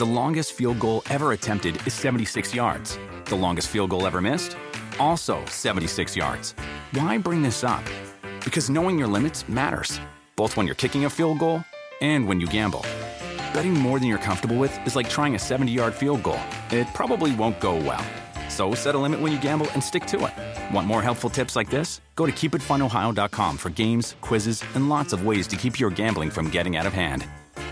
The longest field goal ever attempted is 76 yards. The longest field goal ever missed? Also 76 yards. Why bring this up? Because knowing your limits matters, both when you're kicking a field goal and when you gamble. Betting more than you're comfortable with is like trying a 70-yard field goal. It probably won't go well. So set a limit when you gamble and stick to it. Want more helpful tips like this? Go to keepitfunohio.com for games, quizzes, and lots of ways to keep your gambling from getting out of hand.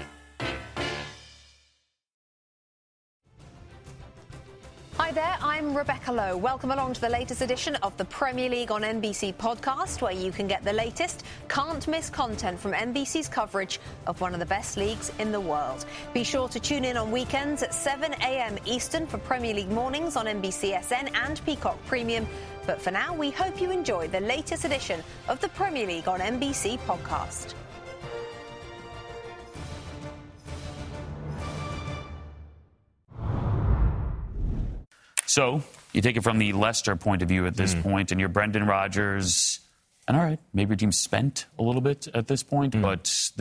Hi there, I'm Rebecca Lowe. Welcome along to the latest edition of the Premier League on NBC podcast, where you can get the latest, can't-miss content from NBC's coverage of one of the best leagues in the world. Be sure to tune in on weekends at 7 a.m. Eastern for Premier League mornings on NBCSN and Peacock Premium. But for now, we hope you enjoy the latest edition of the Premier League on NBC podcast. So you take it from the Leicester point of view at this point, and you're Brendan Rodgers. And all right, maybe your team's spent a little bit at this point, but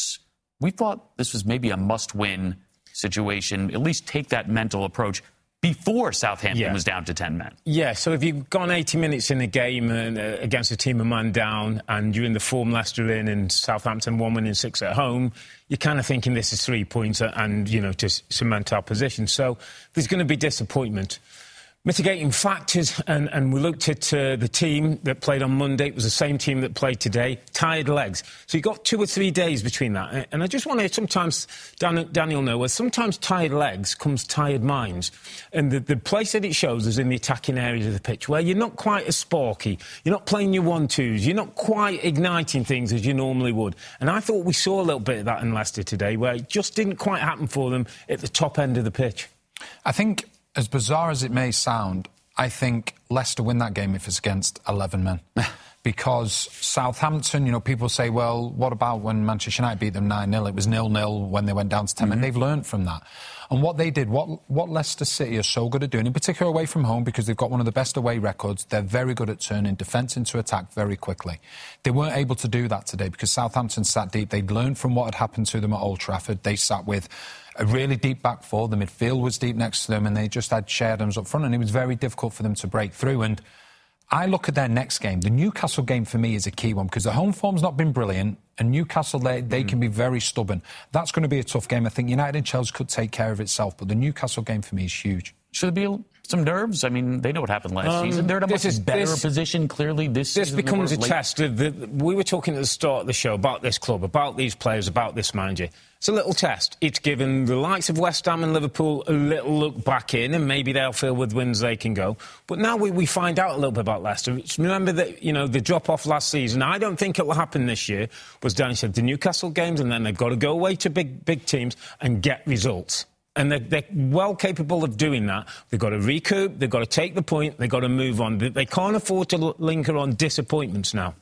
we thought this was maybe a must-win situation. At least take that mental approach before Southampton was down to 10 men. Yeah, so if you've gone 80 minutes in a game against a team a man down and you're in the form Leicester in and Southampton 1 winning 6 at home, you're kind of thinking this is 3 points and, you know, to cement our position. So there's going to be disappointment. Mitigating factors, and we looked at the team that played on Monday. It was the same team that played today. Tired legs. So you got 2 or 3 days between that. And I just want to sometimes, Daniel know, where sometimes tired legs comes tired minds. And the place that it shows is in the attacking areas of the pitch, where you're not quite as sparky. You're not playing your 1-2s. You're not quite igniting things as you normally would. And I thought we saw a little bit of that in Leicester today, where it just didn't quite happen for them at the top end of the pitch. I think, as bizarre as it may sound, I think Leicester win that game if it's against 11 men. Because Southampton, you know, people say, well, what about when Manchester United beat them 9-0? It was 0-0 when they went down to 10 men. They've learned from that. And what they did, what Leicester City are so good at doing, in particular away from home, because they've got one of the best away records, they're very good at turning defence into attack very quickly. They weren't able to do that today because Southampton sat deep. They'd learned from what had happened to them at Old Trafford. They sat with a really deep back four. The midfield was deep next to them, and they just had Che Adams up front, and it was very difficult for them to break through. And I look at their next game. The Newcastle game for me is a key one because the home form's not been brilliant, and Newcastle, they can be very stubborn. That's going to be a tough game. I think United and Chelsea could take care of itself, but the Newcastle game for me is huge. Should there be some nerves? I mean, they know what happened last season. They're in a much better position, clearly, this season. This becomes a test. We were talking at the start of the show about this club, about these players, about this manager. It's a little test. It's given the likes of West Ham and Liverpool a little look back in, and maybe they'll feel with wins they can go. But now we find out a little bit about Leicester. Remember that, you know, the drop-off last season, I don't think it will happen this year, was Danny said, the Newcastle games, and then they've got to go away to big teams and get results. And they're well capable of doing that. They've got to recoup, they've got to take the point, they've got to move on. They can't afford to linger on disappointments now.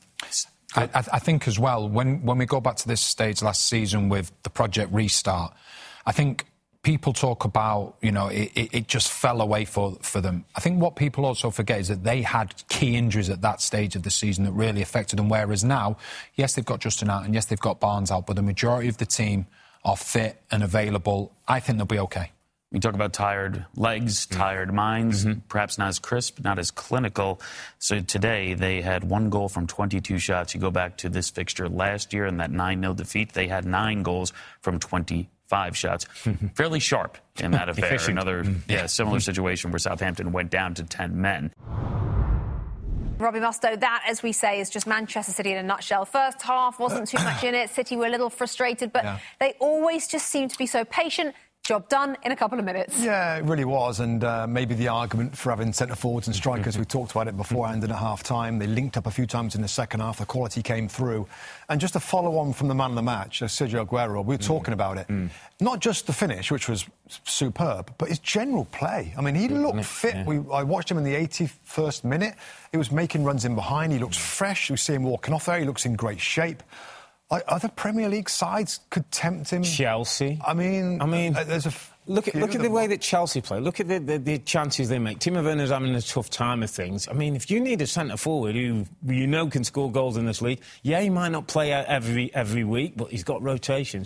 I think as well, when we go back to this stage last season with the Project Restart, I think people talk about, you know, it just fell away for them. I think what people also forget is that they had key injuries at that stage of the season that really affected them, whereas now, yes, they've got Justin out and yes, they've got Barnes out, but the majority of the team are fit and available. I think they'll be okay. We talk about tired legs, tired minds, perhaps not as crisp, not as clinical. So today they had 1 goal from 22 shots. You go back to this fixture last year and that 9-0 defeat, they had 9 goals from 25 shots. Fairly sharp in that affair. Another similar situation where Southampton went down to 10 men. Robbie Mustoe, that, as we say, is just Manchester City in a nutshell. First half wasn't too much in it. City were a little frustrated, but they always just seem to be so patient. Job done in a couple of minutes. Yeah, it really was. And maybe the argument for having centre-forwards and strikers, we talked about it beforehand and at half-time. They linked up a few times in the second half. The quality came through. And just to follow on from the man of the match, Sergio Aguero, we were talking about it. Not just the finish, which was superb, but his general play. I mean, he looked fit. I watched him in the 81st minute. He was making runs in behind. He looks fresh. You see him walking off there. He looks in great shape. Other Premier League sides could tempt him. Chelsea. I mean, there's a look at the way that Chelsea play. Look at the chances they make. Timo Werner's having a tough time of things. I mean, if you need a centre forward who you know can score goals in this league, he might not play every week, but he's got rotations.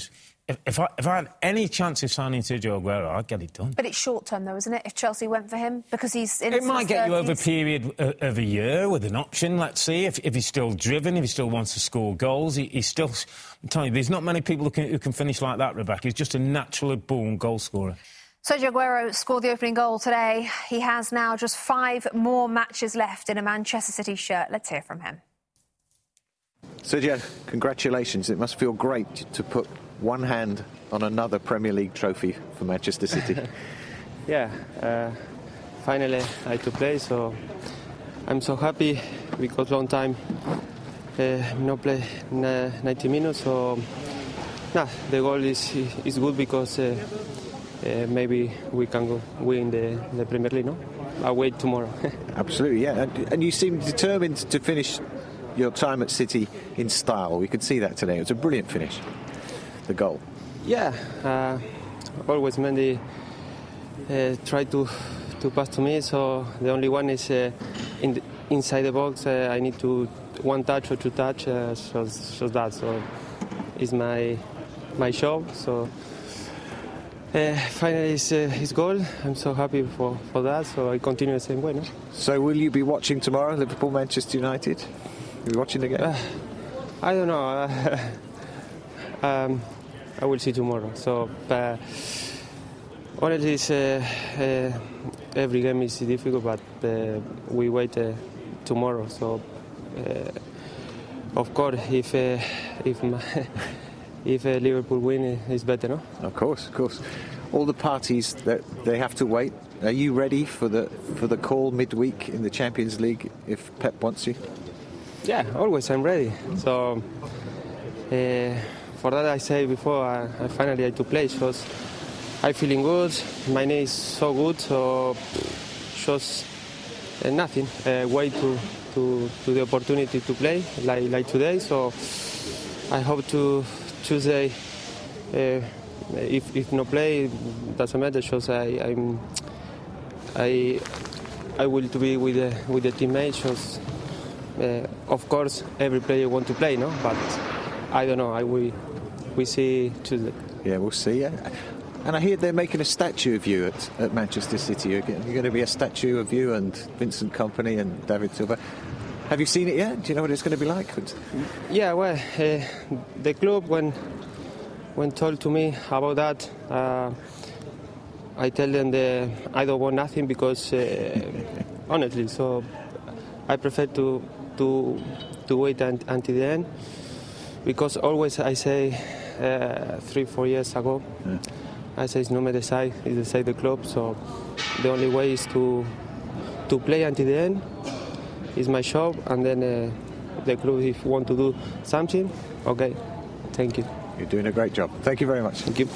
if I had any chance of signing Sergio Aguero, I'd get it done. But it's short term, though, isn't it? If Chelsea went for him, because he's in. It might get you over a period of a year with an option. Let's see if he's still driven, if he still wants to score goals. He's still. I'm telling you, there's not many people who can finish like that. Rebecca, he's just a natural born goal scorer. Sergio Aguero scored the opening goal today. He has now just 5 more matches left in a Manchester City shirt. Let's hear from him. Sergio, congratulations. It must feel great to put one hand on another Premier League trophy for Manchester City. Yeah, finally I had to play, so I'm so happy because long time not play 90 minutes. So the goal is good because maybe we can go win the Premier League. No, I'll wait tomorrow. Absolutely, yeah. And you seem determined to finish your time at City in style. We could see that today. It was a brilliant finish. The goal. Yeah, always Mendy tried to pass to me, so the only one is inside the box. I need to one touch or two touch, so that. So it's my job. So finally his goal. I'm so happy for that. So I continue the same way. No? So will you be watching tomorrow, Liverpool Manchester United? Will you be watching the game? I don't know. I will see tomorrow. So honestly, every game is difficult, but we wait tomorrow. So of course, if Liverpool win, it's better, no? Of course. All the parties that they have to wait. Are you ready for the call midweek in the Champions League if Pep wants you? Yeah, always I'm ready. So. For that I say before, I finally had to play. So I'm feeling good. My knee is so good. So just nothing. Wait to the opportunity to play like today. So I hope to Tuesday. If no play, doesn't matter. Just I will to be with the teammates. Just, of course, every player want to play, no, but. I don't know. We see Tuesday. Yeah, we'll see. Yeah. And I hear they're making a statue of you at Manchester City. You're going to be a statue of you and Vincent Kompany and David Silva. Have you seen it yet? Do you know what it's going to be like? Yeah. Well, the club when told to me about that, I tell them I don't want nothing because honestly, so I prefer to wait until the end. Because always I say 3-4 years ago, I say it's not me decide, it's decide the club. So the only way is to play until the end. It's my job, and then the club if want to do something, okay. Thank you. You're doing a great job. Thank you very much. Thank you.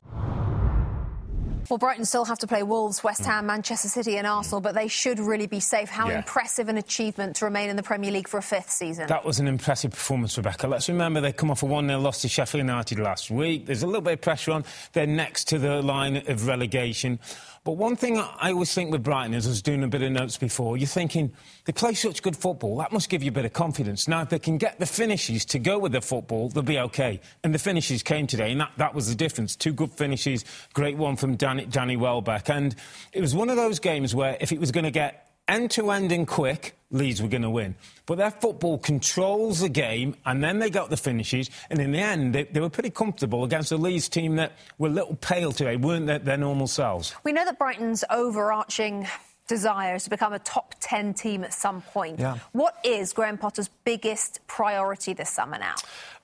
Well, Brighton still have to play Wolves, West Ham, Manchester City and Arsenal, but they should really be safe. How impressive an achievement to remain in the Premier League for a 5th season. That was an impressive performance, Rebecca. Let's remember they come off a 1-0 loss to Sheffield United last week. There's a little bit of pressure on. They're next to the line of relegation. But one thing I always think with Brighton, as I was doing a bit of notes before, you're thinking, they play such good football, that must give you a bit of confidence. Now, if they can get the finishes to go with the football, they'll be OK. And the finishes came today, and that was the difference. 2 good finishes, great one from Danny Welbeck. And it was one of those games where if it was going to get end-to-end and quick, Leeds were going to win. But their football controls the game, and then they got the finishes, and in the end, they were pretty comfortable against a Leeds team that were a little pale today, weren't their normal selves. We know that Brighton's overarching desire is to become a top 10 team at some point. Yeah. What is Graham Potter's biggest priority this summer now?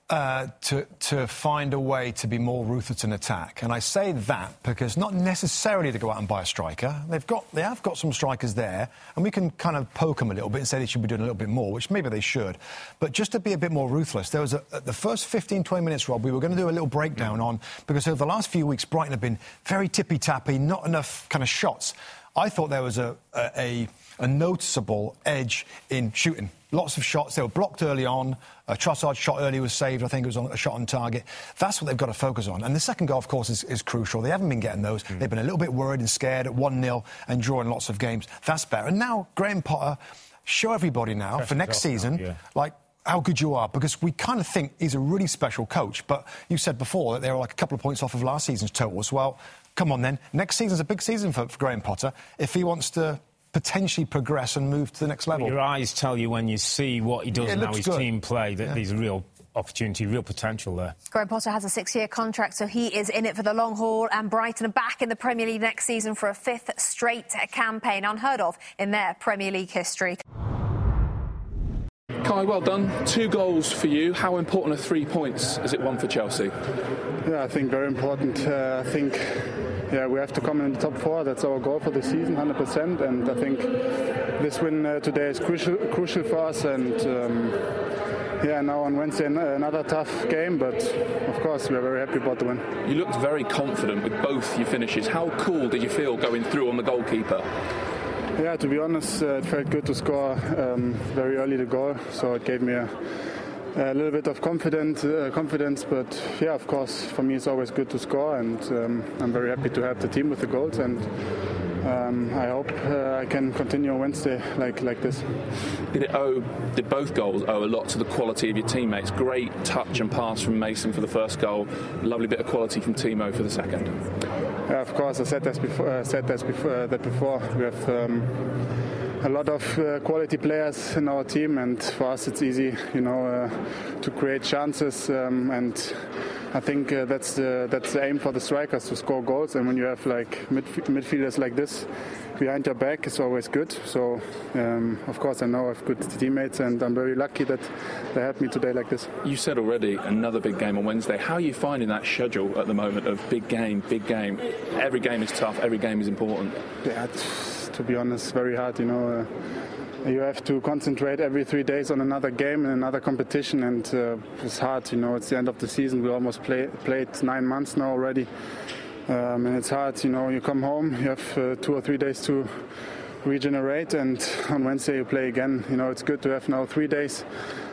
To find a way to be more ruthless in attack. And I say that because not necessarily to go out and buy a striker. They have got some strikers there, and we can kind of poke them a little bit and say they should be doing a little bit more, which maybe they should. But just to be a bit more ruthless, there was the first 15-20 minutes, Rob, we were going to do a little breakdown on, because over the last few weeks, Brighton have been very tippy-tappy, not enough kind of shots. I thought there was a noticeable edge in shooting. Lots of shots. They were blocked early on. Trossard's shot early was saved. I think it was a shot on target. That's what they've got to focus on. And the second goal, of course, is crucial. They haven't been getting those. They've been a little bit worried and scared at 1-0 and drawing lots of games. That's better. And now, Graham Potter, show everybody now for next season, like, how good you are, because we kind of think he's a really special coach, but you said before that they were like a couple of points off of last season's totals. Well, come on then. Next season's a big season for Graham Potter if he wants to potentially progress and move to the next level. Your eyes tell you when you see what he does and how his team play that there's a real opportunity, real potential there. Graham Potter has a 6-year contract, so he is in it for the long haul, and Brighton are back in the Premier League next season for a 5th straight campaign, unheard of in their Premier League history. Kai, well done. 2 goals for you. How important are 3 points as it won for Chelsea? Yeah, I think very important. I think we have to come in the top 4. That's our goal for the season, 100%. And I think this win today is crucial for us. And now on Wednesday another tough game, but of course we're very happy about the win. You looked very confident with both your finishes. How cool did you feel going through on the goalkeeper? Yeah, to be honest, it felt good to score very early the goal, so it gave me a little bit of confidence. But yeah, of course, for me it's always good to score, and I'm very happy to help the team with the goals, and I hope I can continue on Wednesday like this. Did both goals owe a lot to the quality of your teammates? Great touch and pass from Mason for the first goal, lovely bit of quality from Timo for the second. Yeah, of course, I said that before. We have a lot of quality players in our team, and for us it's easy, to create chances. And I think that's the aim for the strikers, to score goals. And when you have like midfielders like this behind your back, it's always good. So of course I know I have good teammates, and I'm very lucky that they helped me today like this. You said already another big game on Wednesday. How are you finding that schedule at the moment of big game? Every game is tough, every game is important. Yeah, to be honest, very hard. You have to concentrate every 3 days on another game and another competition, and it's hard. It's the end of the season. We almost played 9 months now already, and it's hard. You come home, you have 2 or 3 days to regenerate, and on Wednesday you play again. It's good to have now 3 days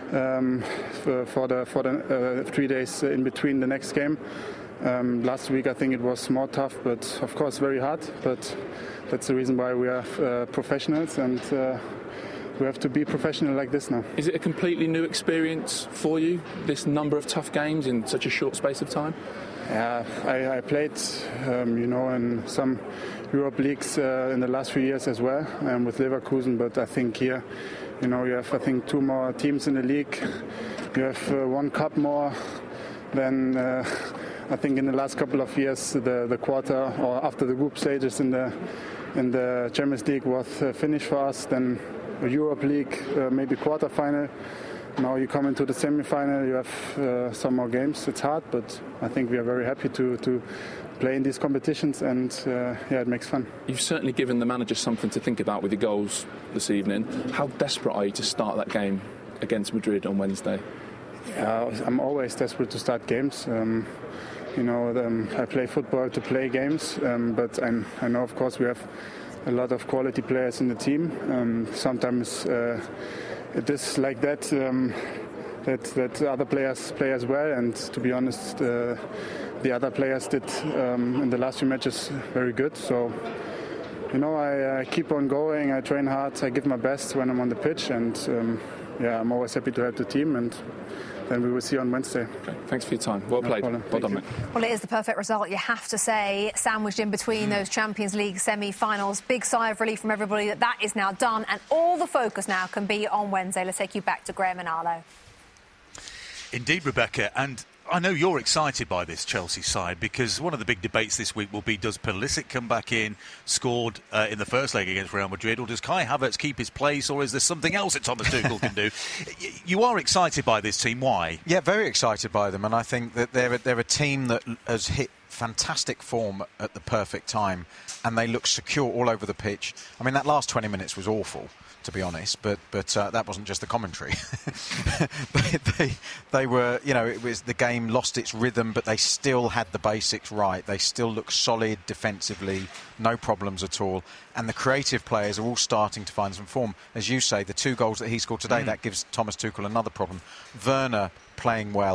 for the 3 days in between the next game. Last week I think it was more tough, but of course very hard. But that's the reason why we are professionals, and we have to be professional like this now. Is it a completely new experience for you, this number of tough games in such a short space of time? Yeah, I played, in some Europe leagues in the last few years as well, with Leverkusen. But I think here, you have, I think, 2 more teams in the league. You have 1 cup more than I think in the last couple of years. The quarter or after the group stages in the Champions League was finished for us. Then a Europe League, maybe quarter-final. Now you come into the semi-final, you have some more games. It's hard, but I think we are very happy to play in these competitions, and it makes fun. You've certainly given the manager something to think about with your goals this evening. How desperate are you to start that game against Madrid on Wednesday? Yeah, I'm always desperate to start games. I play football to play games, but I know, of course, we have a lot of quality players in the team. Sometimes it is like that, that other players play as well, and to be honest, the other players did in the last few matches very good. So, I keep on going, I train hard, I give my best when I'm on the pitch, and I'm always happy to help the team, and then we will see on Wednesday. Okay. Thanks for your time. Well played. Well done, mate. Well, it is the perfect result, you have to say, sandwiched in between those Champions League semi-finals. Big sigh of relief from everybody that is now done, and all the focus now can be on Wednesday. Let's take you back to Graham and Arlo. Indeed, Rebecca, and I know you're excited by this Chelsea side, because one of the big debates this week will be, does Pulisic come back in, scored in the first leg against Real Madrid, or does Kai Havertz keep his place, or is there something else that Thomas Tuchel can do? You are excited by this team. Why? Yeah, very excited by them, and I think that they're a team that has hit fantastic form at the perfect time, and they look secure all over the pitch. I mean, that last 20 minutes was awful, to be honest, but that wasn't just the commentary. they were, it was, the game lost its rhythm, but they still had the basics right. They still look solid defensively, no problems at all. And the creative players are all starting to find some form. As you say, the 2 goals that he scored today, that gives Thomas Tuchel another problem. Werner playing well,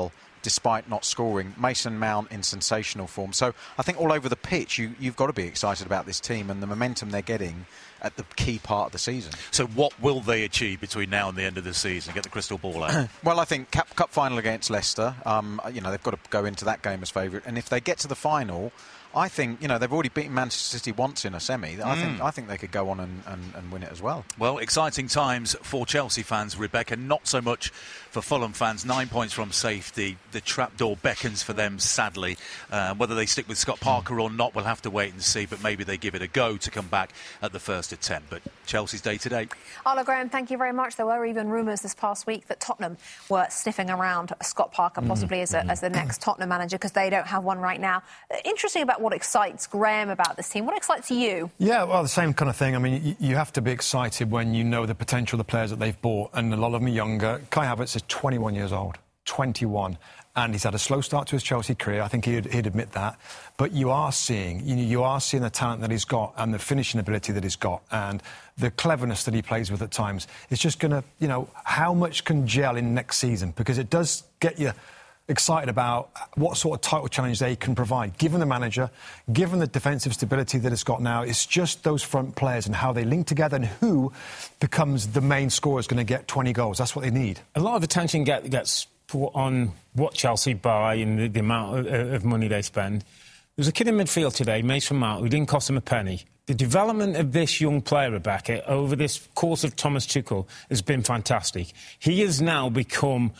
despite not scoring. Mason Mount in sensational form. So I think all over the pitch, you've got to be excited about this team and the momentum they're getting at the key part of the season. So what will they achieve between now and the end of the season? Get the crystal ball out. Well, I think Cup final against Leicester, they've got to go into that game as favourite. And if they get to the final, I think, they've already beaten Manchester City once in a semi. I think they could go on and win it as well. Well, exciting times for Chelsea fans, Rebecca. Not so much for Fulham fans. 9 points from safety. The trapdoor beckons for them, sadly. Whether they stick with Scott Parker or not, we'll have to wait and see. But maybe they give it a go to come back at the first attempt. But Chelsea's day to day. Arlo Graham, thank you very much. There were even rumours this past week that Tottenham were sniffing around Scott Parker possibly as the next Tottenham manager, because they don't have one right now. Interesting about what excites Graham about this team. What excites you? Yeah, well, the same kind of thing. I mean, you have to be excited when you know the potential of the players that they've bought, and a lot of them are younger. Kai Havertz is 21 years old. 21. And he's had a slow start to his Chelsea career. I think he'd admit that. But you are seeing the talent that he's got and the finishing ability that he's got and the cleverness that he plays with at times. It's just going to, how much can gel in next season? Because it does get you excited about what sort of title challenge they can provide. Given the manager, given the defensive stability that it's got now, it's just those front players and how they link together and who becomes the main scorer is going to get 20 goals. That's what they need. A lot of attention gets put on what Chelsea buy and the amount of money they spend. There was a kid in midfield today, Mason Mount, who didn't cost him a penny. The development of this young player, Rebecca, over this course of Thomas Tuchel has been fantastic. He has now become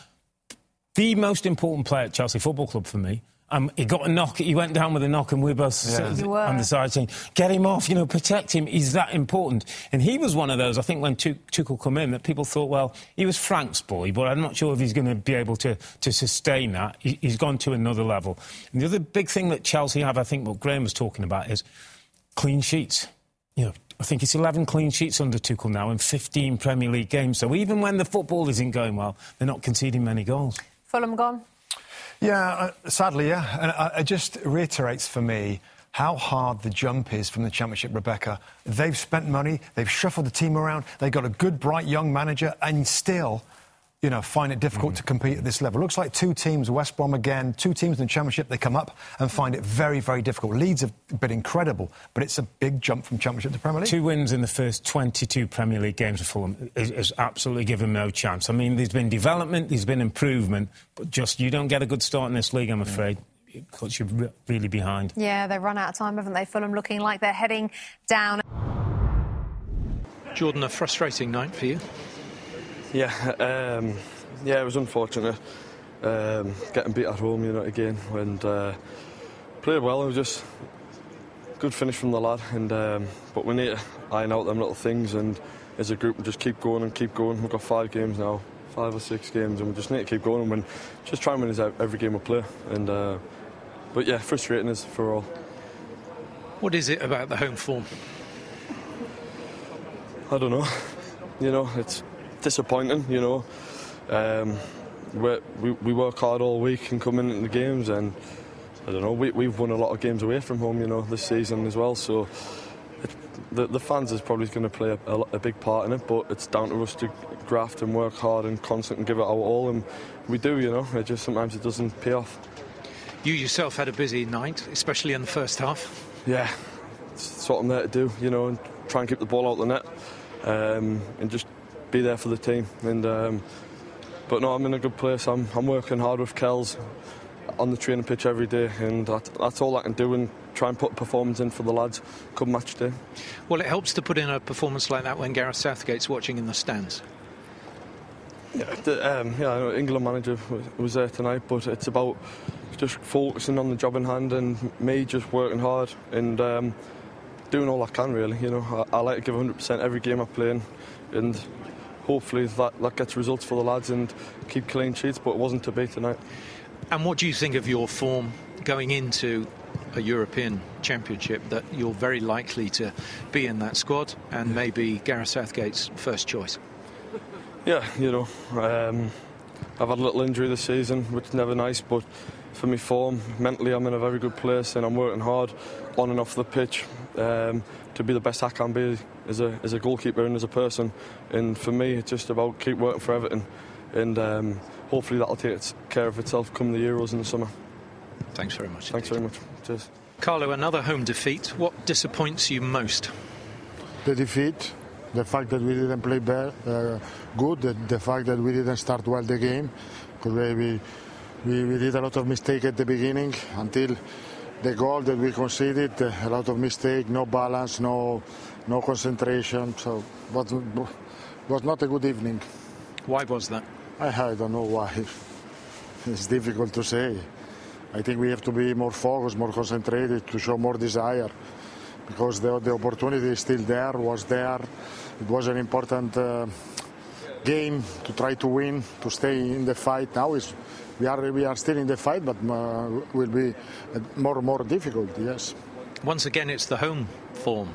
the most important player at Chelsea Football Club for me. He got a knock. He went down with a knock, and we were both on the side saying, "Get him off! Protect him. He's that important." And he was one of those. I think when Tuchel come in, that people thought, well, he was Frank's boy, but I'm not sure if he's going to be able to sustain that. He's gone to another level. And the other big thing that Chelsea have, I think, what Graham was talking about, is clean sheets. I think it's 11 clean sheets under Tuchel now in 15 Premier League games. So even when the football isn't going well, they're not conceding many goals. Fulham gone? Yeah, sadly, yeah. And it just reiterates for me how hard the jump is from the Championship, Rebecca. They've spent money, they've shuffled the team around, they've got a good, bright, young manager, and still, find it difficult to compete at this level. Looks like two teams, West Brom again, two teams in the Championship, they come up and find it very, very difficult. Leeds have been incredible, but it's a big jump from Championship to Premier League. 2 wins in the first 22 Premier League games for Fulham has absolutely given no chance. I mean, there's been development, there's been improvement, but just you don't get a good start in this league, I'm afraid. It puts you really behind. Yeah, they've run out of time, haven't they? Fulham looking like they're heading down. Jordan, a frustrating night for you? Yeah, it was unfortunate getting beat at home, again, and played well. It was just good finish from the lad, and but we need to iron out them little things, and as a group, we just keep going and keep going. We've got 5 games now, 5 or 6 games, and we just need to keep going and just try and win every game we play. And but yeah, frustrating is for all. What is it about the home form? I don't know. It's disappointing. We work hard all week and come into the games, and I don't know. We've won a lot of games away from home, this season as well. So the fans is probably going to play a big part in it, but it's down to us to graft and work hard and constant and give it our all, and we do. It just sometimes it doesn't pay off. You yourself had a busy night, especially in the first half. Yeah, it's what I'm there to do, and try and keep the ball out the net, and just be there for the team. And but no, I'm in a good place. I'm working hard with Kells on the training pitch every day, and that's all I can do, and try and put a performance in for the lads come match day. Well, it helps to put in a performance like that when Gareth Southgate's watching in the stands. Yeah, I know England manager was there tonight, but it's about just focusing on the job in hand and me just working hard and doing all I can, really. I like to give 100% every game I play in, and hopefully that gets results for the lads and keep clean sheets, but it wasn't to be tonight. And what do you think of your form going into a European Championship, that you're very likely to be in that squad and maybe Gareth Southgate's first choice? Yeah, I've had a little injury this season, which is never nice, but for me form, mentally I'm in a very good place, and I'm working hard on and off the pitch to be the best I can be as a goalkeeper and as a person. And for me, it's just about keep working for Everton and hopefully that'll take care of itself come the Euros in the summer. Thanks very much. Thanks very much. Cheers. Carlo, another home defeat. What disappoints you most? The defeat, the fact that we didn't play good, the fact that we didn't start well the game, because we did a lot of mistakes at the beginning until the goal that we conceded, a lot of mistakes, no balance, no concentration, so was not a good evening. Why was that? I don't know why. It's difficult to say. I think we have to be more focused, more concentrated, to show more desire, because the opportunity is still there, was there. It was an important game to try to win, to stay in the fight. Now we are still in the fight, but will be more difficult, yes. Once again, it's the home form.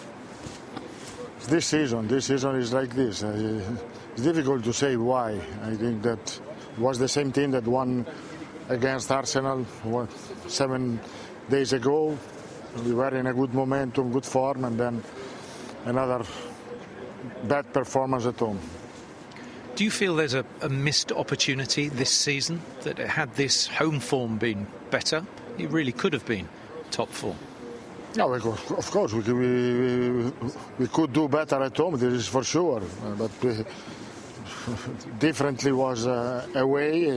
This season is like this. It's difficult to say why. I think that it was the same team that won against Arsenal 7 days ago. We were in a good momentum, good form, and then another bad performance at home. Do you feel there's a missed opportunity this season, that had this home form been better, it really could have been top four? No, of course, we could do better at home, this is for sure. But differently was away.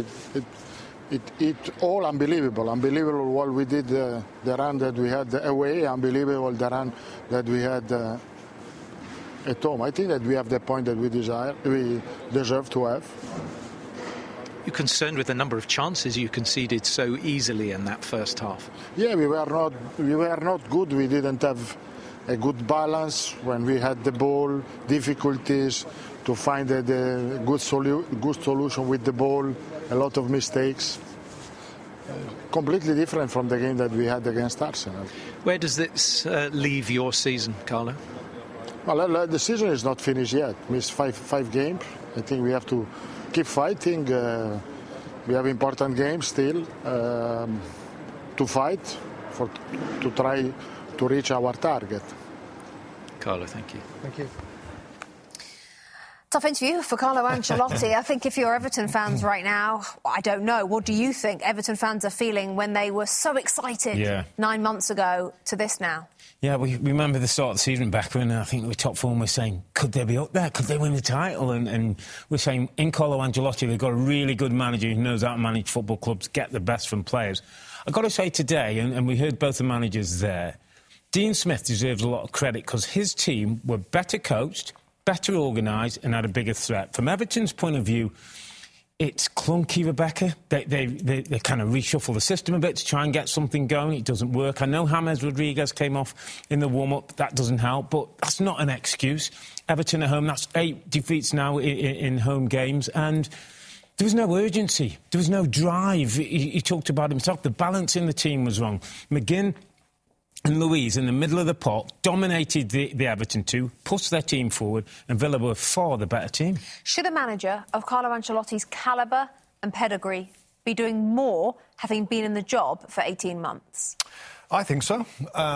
It all unbelievable what we did, the run that we had away, unbelievable the run that we had at home. I think that we have the point that we deserve to have. You're concerned with the number of chances you conceded so easily in that first half? Yeah, we were not good. We didn't have a good balance when we had the ball, difficulties to find the good solution with the ball, a lot of mistakes. Completely different from the game that we had against Arsenal. Where does this leave your season, Carlo? Well, the season is not finished yet. Missed five games. I think we have to keep fighting. We have important games still to fight to try to reach our target. Carlo, thank you. Thank you. Tough interview for Carlo Ancelotti. I think if you're Everton fans right now, I don't know, what do you think Everton fans are feeling when they were so excited 9 months ago to this now? Yeah, we remember the start of the season back when I think we were top four and we're saying, could they be up there? Could they win the title? And we're saying, in Carlo Ancelotti, they've got a really good manager who knows how to manage football clubs, get the best from players. I've got to say today, and we heard both the managers there, Dean Smith deserves a lot of credit because his team were better coached, better organised and had a bigger threat. From Everton's point of view, it's clunky, Rebecca. They kind of reshuffle the system a bit to try and get something going. It doesn't work. I know James Rodriguez came off in the warm-up. That doesn't help, but that's not an excuse. Everton at home, that's 8 defeats now in home games, and there was no urgency. There was no drive. He talked about himself. The balance in the team was wrong. McGinn and Luiz in the middle of the pot dominated the Everton two, pushed their team forward, and Villa were far the better team. Should a manager of Carlo Ancelotti's calibre and pedigree be doing more, having been in the job for 18 months? I think so.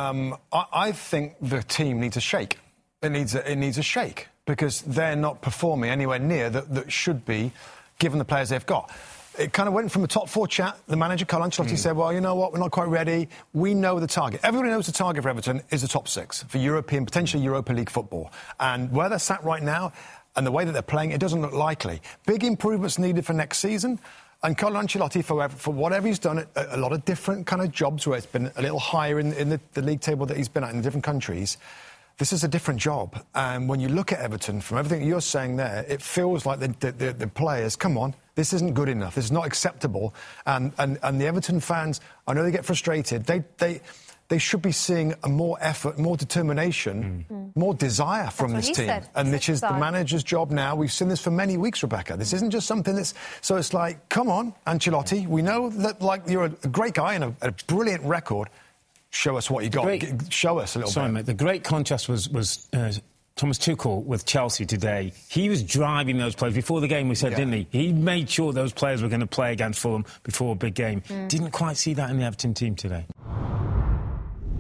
I think the team needs a shake. It needs a shake because they're not performing anywhere near that should be, given the players they've got. It kind of went from a top four chat. The manager, Carlo Ancelotti, said, well, you know what, we're not quite ready. We know the target. Everybody knows the target for Everton is the top 6 for European, potentially Europa League football. And where they're sat right now and the way that they're playing, it doesn't look likely. Big improvements needed for next season. And Carlo Ancelotti, for whatever he's done, a lot of different kind of jobs where it's been a little higher in the league table that he's been at in different countries, this is a different job. And when you look at Everton, from everything you're saying there, it feels like the players, come on, this isn't good enough. This is not acceptable. And the Everton fans, I know they get frustrated. They should be seeing a more effort, more determination, more desire from this team. And which is the manager's job now. We've seen this for many weeks, Rebecca. This isn't just something that's... So it's like, come on, Ancelotti. We know that, like, you're a great guy and a brilliant record. Show us what you got. Show us a little bit. Sorry, mate. The great contrast was Thomas Tuchel with Chelsea today. He was driving those players. Before the game, we said, didn't he? He made sure those players were going to play against Fulham before a big game. Didn't quite see that in the Everton team today.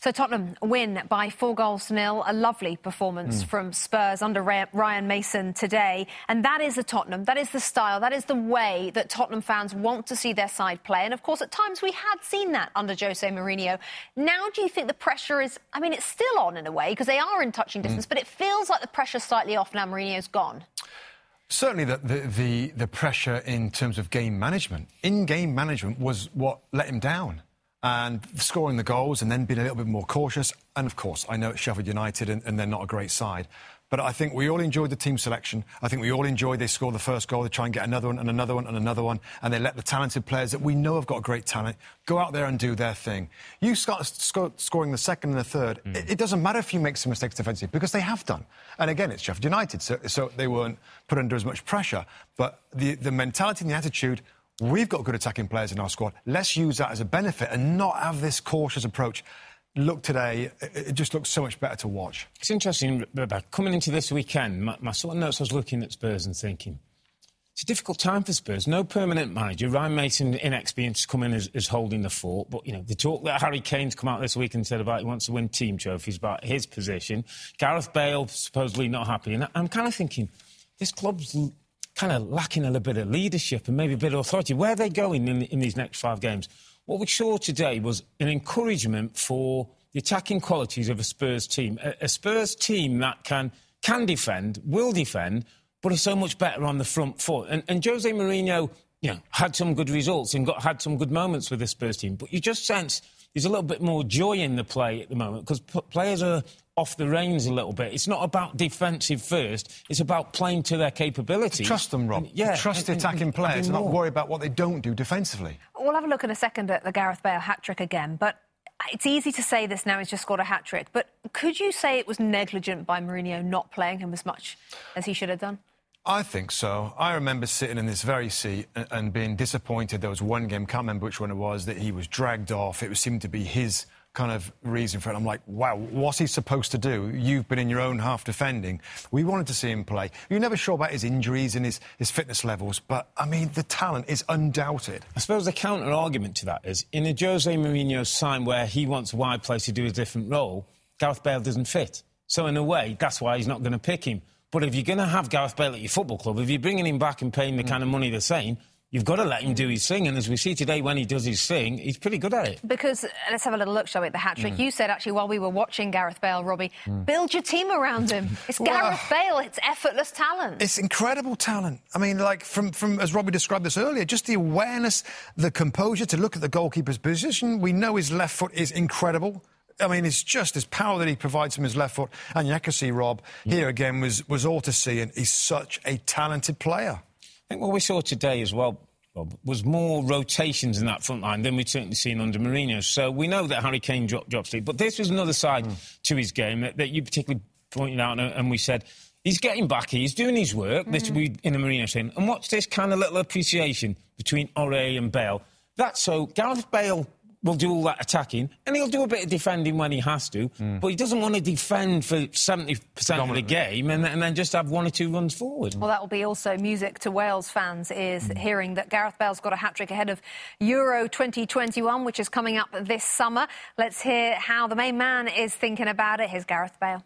So Tottenham win by 4-0. A lovely performance from Spurs under Ryan Mason today. And that is the Tottenham. That is the style. That is the way that Tottenham fans want to see their side play. And, of course, at times we had seen that under Jose Mourinho. Now do you think the pressure is... I mean, it's still on in a way because they are in touching distance, but it feels like the pressure's slightly off now Mourinho's gone. Certainly the pressure in terms of game management. In-game management was what let him down. And scoring the goals and then being a little bit more cautious. And, of course, I know it's Sheffield United and they're not a great side. But I think we all enjoyed the team selection. I think we all enjoyed they score the first goal, they try and get another one and another one and another one, and they let the talented players that we know have got great talent go out there and do their thing. You start scoring the second and the third, it doesn't matter if you make some mistakes defensively, because they have done. And again, it's Sheffield United, so they weren't put under as much pressure. But the mentality and the attitude... We've got good attacking players in our squad. Let's use that as a benefit and not have this cautious approach. Look today, it just looks so much better to watch. It's interesting, Rebecca, coming into this weekend, my sort of notes, I was looking at Spurs and thinking, it's a difficult time for Spurs. No permanent manager. Ryan Mason, inexperienced, come in as holding the fort. But, you know, the talk that Harry Kane's come out this week and said about he wants to win team trophies, about his position. Gareth Bale supposedly not happy. And I'm kind of thinking, this club's... kind of lacking a little bit of leadership and maybe a bit of authority. Where are they going in these next 5 games? What we saw today was an encouragement for the attacking qualities of a Spurs team. A Spurs team that can defend, will defend, but is so much better on the front foot. And Jose Mourinho, you know, had some good results and had some good moments with the Spurs team. But you just sense there's a little bit more joy in the play at the moment because players are off the reins a little bit. It's not about defensive first. It's about playing to their capability. Trust them, Rob. Trust the attacking players and not worry about what they don't do defensively. We'll have a look in a second at the Gareth Bale hat-trick again, but it's easy to say this now, he's just scored a hat-trick, but could you say it was negligent by Mourinho not playing him as much as he should have done? I think so. I remember sitting in this very seat and being disappointed. There was one game, can't remember which one it was, that he was dragged off. It seemed to be his kind of reason for it. I'm like, wow, what's he supposed to do? You've been in your own half defending. We wanted to see him play. You're never sure about his injuries and his fitness levels, but, I mean, the talent is undoubted. I suppose the counter-argument to that is, in a Jose Mourinho sign where he wants wide players to do a different role, Gareth Bale doesn't fit. So, in a way, that's why he's not going to pick him. But if you're going to have Gareth Bale at your football club, if you're bringing him back and paying the kind of money they're saying, you've got to let him do his thing. And as we see today, when he does his thing, he's pretty good at it. Because, let's have a little look, shall we, at the hat-trick. You said, actually, while we were watching Gareth Bale, Robbie, build your team around him. It's Gareth Bale. It's effortless talent. It's incredible talent. I mean, like, from as Robbie described this earlier, just the awareness, the composure to look at the goalkeeper's position. We know his left foot is incredible. I mean, it's just his power that he provides from his left foot. And you can see Rob here again was all to see, and he's such a talented player. I think what we saw today as well, Rob, was more rotations in that front line than we'd certainly seen under Mourinho. So we know that Harry Kane drops deep, but this was another side to his game that you particularly pointed out, and we said he's getting back, he's doing his work. This will be in a Mourinho saying, and watch this kind of little appreciation between Aurier and Bale. That's so Gareth Bale will do all that attacking, and he'll do a bit of defending when he has to, but he doesn't want to defend for 70% of the game and then just have 1 or 2 runs forward. Well, that will be also music to Wales fans, is hearing that Gareth Bale's got a hat-trick ahead of Euro 2021, which is coming up this summer. Let's hear how the main man is thinking about it. Here's Gareth Bale.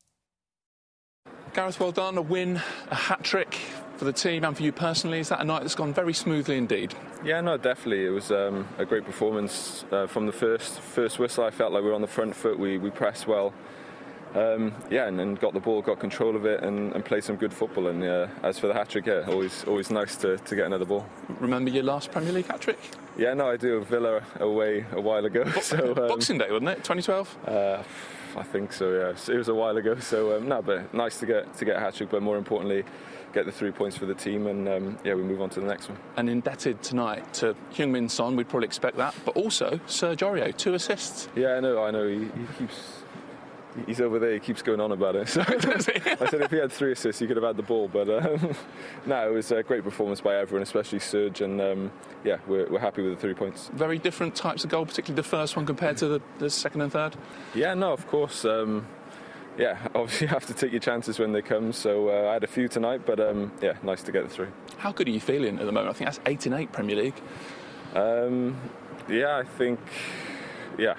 Gareth, well done. A win, a hat-trick for the team and for you personally. Is that a night that's gone very smoothly indeed? Yeah, no, definitely. It was a great performance from the first whistle. I felt like we were on the front foot. We pressed well. And then got the ball, got control of it and played some good football. And as for the hat-trick, always nice to get another ball. Remember your last Premier League hat-trick? Yeah, no, I do. Villa away a while ago. Boxing Day, wasn't it? 2012? I think so, yeah. It was a while ago. So, but nice to get a hat-trick, but more importantly, get the 3 points for the team and, we move on to the next one. And indebted tonight to Heung-min Son, we'd probably expect that, but also Serge Aurier, 2 assists. Yeah, I know. He keeps... He's over there, he keeps going on about it. So I said if he had 3 assists, he could have had the ball. But no, it was a great performance by everyone, especially Serge. And we're happy with the 3 points. Very different types of goal, particularly the first one compared to the second and third? Yeah, no, of course. Obviously you have to take your chances when they come. So I had a few tonight, but nice to get the 3. How good are you feeling at the moment? I think that's 8 in 8 Premier League. I think,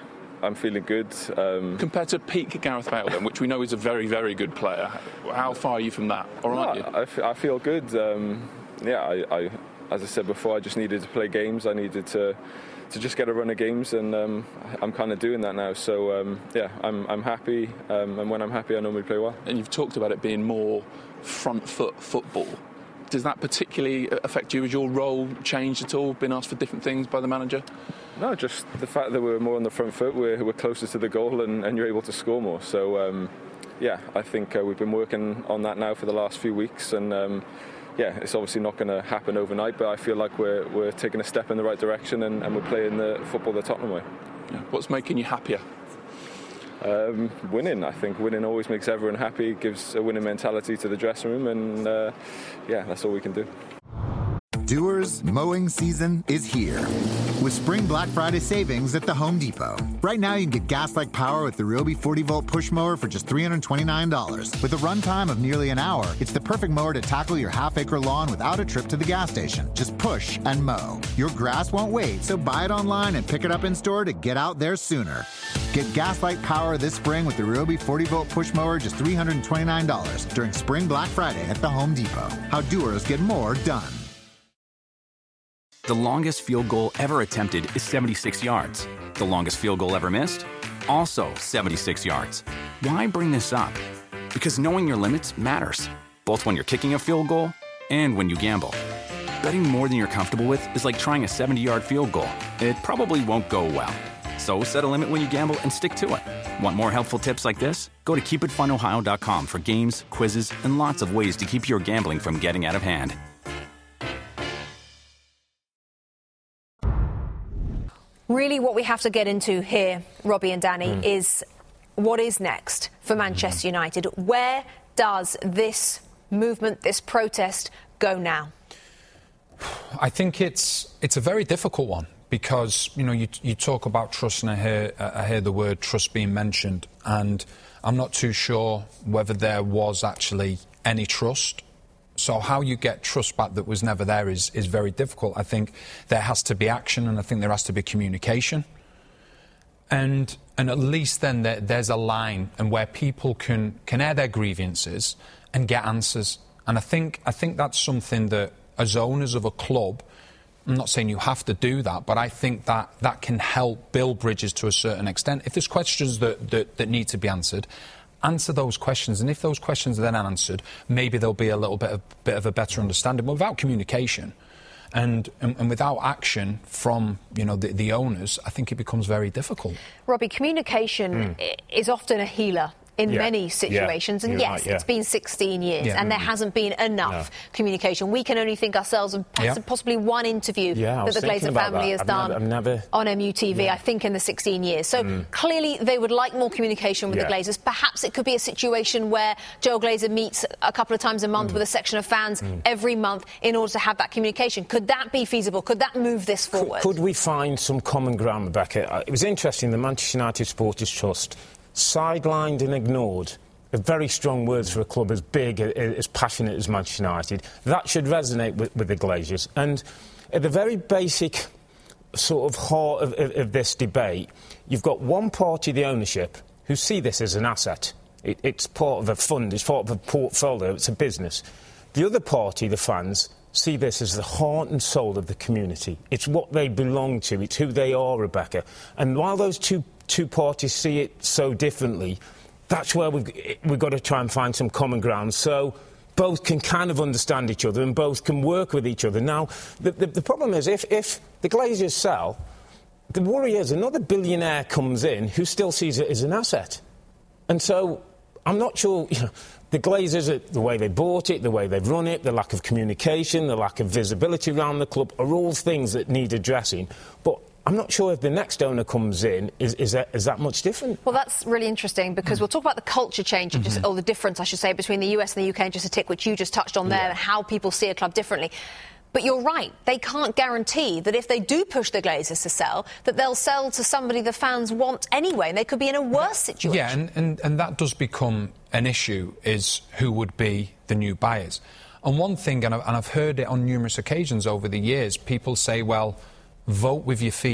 I'm feeling good. Compared to peak Gareth Bale, then, which we know is a very, very good player, how far are you from that? Or aren't you? I feel good. I as I said before, I just needed to play games. I needed to just get a run of games, and I'm kind of doing that now. So I'm happy, and when I'm happy, I normally play well. And you've talked about it being more front foot football. Does that particularly affect you? Has your role changed at all? Been asked for different things by the manager? No, just the fact that we're more on the front foot, we're closer to the goal, and you're able to score more. So I think we've been working on that now for the last few weeks, and it's obviously not going to happen overnight, but I feel like we're taking a step in the right direction, and we're playing the football the Tottenham way. Yeah. What's making you happier? Winning. I think winning always makes everyone happy, gives a winning mentality to the dressing room, and that's all we can do. Doers, mowing season is here with Spring Black Friday savings at the Home Depot. Right now, you can get gas-like power with the Ryobi 40-volt push mower for just $329. With a runtime of nearly an hour, it's the perfect mower to tackle your half-acre lawn without a trip to the gas station. Just push and mow. Your grass won't wait, so buy it online and pick it up in-store to get out there sooner. Get gas-like power this spring with the Ryobi 40-volt push mower, just $329 during Spring Black Friday at the Home Depot. How doers get more done. The longest field goal ever attempted is 76 yards. The longest field goal ever missed? Also 76 yards. Why bring this up? Because knowing your limits matters, both when you're kicking a field goal and when you gamble. Betting more than you're comfortable with is like trying a 70-yard field goal. It probably won't go well. So set a limit when you gamble and stick to it. Want more helpful tips like this? Go to keepitfunohio.com for games, quizzes, and lots of ways to keep your gambling from getting out of hand. Really, what we have to get into here, Robbie and Danny, is what is next for Manchester United? Where does this movement, this protest, go now? I think it's a very difficult one because, you talk about trust, and I hear the word trust being mentioned, and I'm not too sure whether there was actually any trust. So how you get trust back that was never there is very difficult. I think there has to be action, and I think there has to be communication. And at least then there's a line and where people can air their grievances and get answers. And I think that's something that, as owners of a club, I'm not saying you have to do that, but I think that can help build bridges to a certain extent. If there's questions that need to be answered, answer those questions, and if those questions are then answered, maybe there'll be a little bit of a better understanding. But without communication and without action from the owners, I think it becomes very difficult. Robbie, communication is often a healer in many situations, and yes, it's been 16 years and there hasn't been enough communication. We can only think ourselves of possibly one interview that the Glazer family has done on MUTV, I think in the 16 years. So clearly they would like more communication with the Glazers. Perhaps it could be a situation where Joel Glazer meets a couple of times a month with a section of fans every month in order to have that communication. Could that be feasible? Could that move this forward? Could we find some common ground, Rebecca? It was interesting, the Manchester United Supporters Trust sidelined and ignored are very strong words for a club as big, as passionate as Manchester United. That should resonate with the Glazers. And at the very basic sort of heart of this debate, you've got one party, the ownership, who see this as an asset. It's part of a fund, it's part of a portfolio, it's a business. The other party, the fans, see this as the heart and soul of the community. It's what they belong to, it's who they are, Rebecca. And while those two parties see it so differently, that's where we've got to try and find some common ground so both can kind of understand each other and both can work with each other. Now, the problem is if the Glazers sell, the worry is another billionaire comes in who still sees it as an asset. And so I'm not sure, the Glazers, the way they bought it, the way they've run it, the lack of communication, the lack of visibility around the club are all things that need addressing. But I'm not sure if the next owner comes in, is that much different? Well, that's really interesting because we'll talk about the culture change, or the difference, I should say, between the US and the UK and just a tick, which you just touched on there, and how people see a club differently. But you're right, they can't guarantee that if they do push the Glazers to sell, that they'll sell to somebody the fans want anyway, and they could be in a worse situation. Yeah, and that does become an issue, is who would be the new buyers. And one thing, and I've heard it on numerous occasions over the years, people say, well, vote with your feet.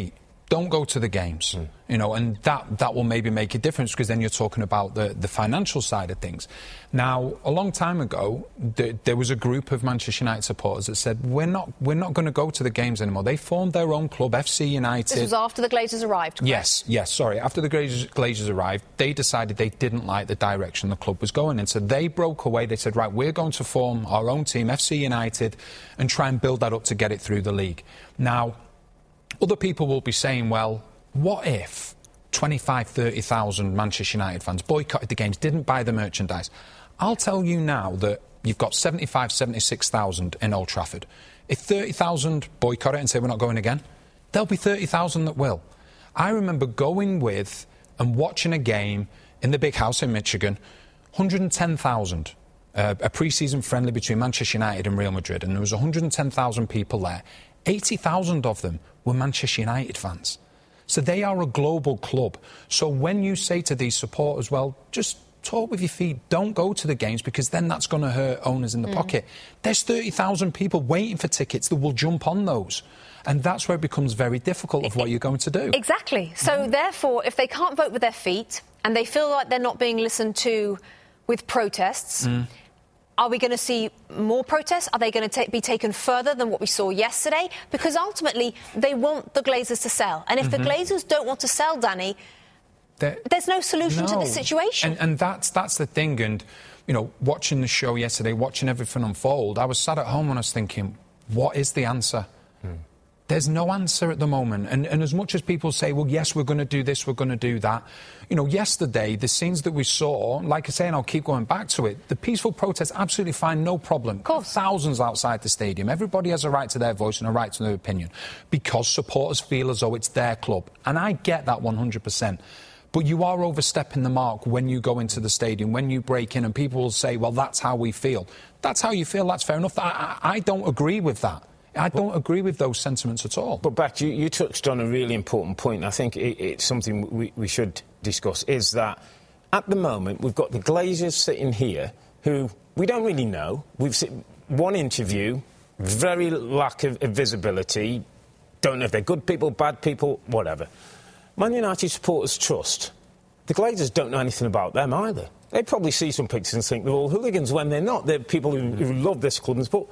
don't go to the games, and that will maybe make a difference, because then you're talking about the financial side of things. Now, a long time ago, there was a group of Manchester United supporters that said, we're not going to go to the games anymore. They formed their own club, FC United. This was after the Glazers arrived, correct? Yes, sorry. After the Glazers arrived, they decided they didn't like the direction the club was going in. So they broke away. They said, right, we're going to form our own team, FC United, and try and build that up to get it through the league. Now, other people will be saying, well, what if 30,000 Manchester United fans boycotted the games, didn't buy the merchandise? I'll tell you now that you've got 76,000 in Old Trafford. If 30,000 boycott it and say we're not going again, there'll be 30,000 that will. I remember going with and watching a game in the Big House in Michigan, 110,000, a pre-season friendly between Manchester United and Real Madrid, and there was 110,000 people there. 80,000 of them were Manchester United fans. So they are a global club. So when you say to these supporters, well, just talk with your feet, don't go to the games, because then that's going to hurt owners in the pocket. There's 30,000 people waiting for tickets that will jump on those. And that's where it becomes very difficult of what you're going to do. Exactly. So therefore, if they can't vote with their feet and they feel like they're not being listened to with protests, are we going to see more protests? Are they going to be taken further than what we saw yesterday? Because ultimately, they want the Glazers to sell. And if the Glazers don't want to sell, Danny, there's no solution to this situation. And that's the thing. And, watching the show yesterday, watching everything unfold, I was sat at home and I was thinking, what is the answer? There's no answer at the moment. And as much as people say, well, yes, we're going to do this, we're going to do that. Yesterday, the scenes that we saw, like I say, and I'll keep going back to it, the peaceful protest, absolutely fine, no problem. Of course. Thousands outside the stadium. Everybody has a right to their voice and a right to their opinion, because supporters feel as though it's their club. And I get that 100%. But you are overstepping the mark when you go into the stadium, when you break in, and people will say, well, that's how we feel. That's how you feel, that's fair enough. I don't agree with that. I don't agree with those sentiments at all. But, Bat, you touched on a really important point. I think it's something we should discuss, is that at the moment we've got the Glazers sitting here who we don't really know. We've seen one interview, very lack of visibility, don't know if they're good people, bad people, whatever. Man United supporters trust. The Glazers don't know anything about them either. They probably see some pictures and think they're all hooligans when they're not. They're people who love this club and sport.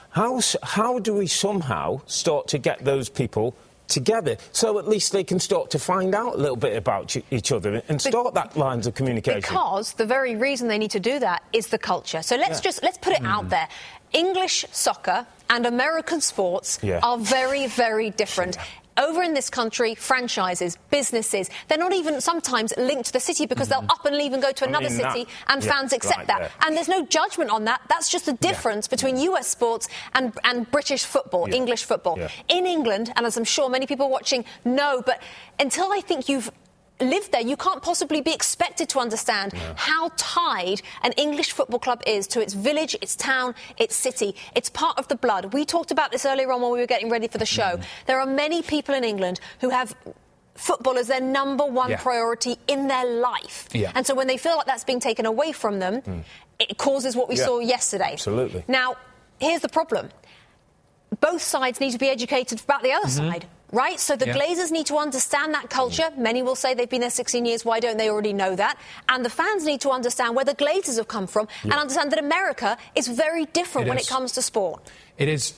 How do we somehow start to get those people together so at least they can start to find out a little bit about each other and start that lines of communication? Because the very reason they need to do that is the culture. So let's put it out there. English soccer and American sports are very, very different. Over in this country, franchises, businesses, they're not even sometimes linked to the city, because they'll up and leave and go to another city, and fans accept that. And there's no judgment on that. That's just the difference between US sports and British football, English football. In England, and as I'm sure many people watching know, but until I think you've lived there, you can't possibly be expected to understand how tied an English football club is to its village, its town, its city. It's part of the blood. We talked about this earlier on when we were getting ready for the show. There are many people in England who have football as their number one priority in their life. And so when they feel like that's being taken away from them, it causes what we saw yesterday. Absolutely. Now, here's the problem. Both sides need to be educated about the other side. Right? So the Glazers need to understand that culture. Many will say they've been there 16 years. Why don't they already know that? And the fans need to understand where the Glazers have come from and understand that America is very different when it comes to sport. It is.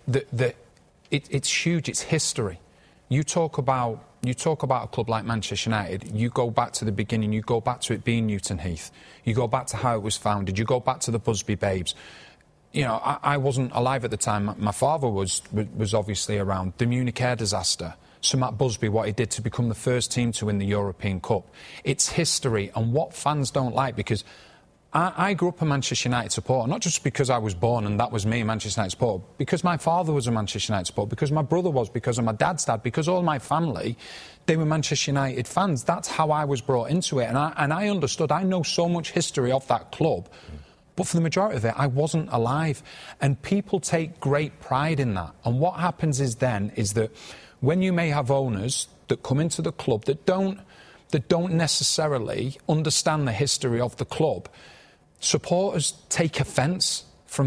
It's huge. It's history. You talk about a club like Manchester United, you go back to the beginning, you go back to it being Newton Heath, you go back to how it was founded, you go back to the Busby Babes. I wasn't alive at the time. My father was obviously around. The Munich air disaster. Sir Matt Busby, what he did to become the first team to win the European Cup. It's history, and what fans don't like, because I grew up a Manchester United supporter, not just because I was born and that was me, Manchester United supporter, because my father was a Manchester United supporter, because my brother was, because of my dad's dad, because all my family, they were Manchester United fans. That's how I was brought into it, and I understood. I know so much history of that club. But for the majority of it, I wasn't alive. And people take great pride in that. And what happens is that when you may have owners that come into the club that don't necessarily understand the history of the club, supporters take offence from that.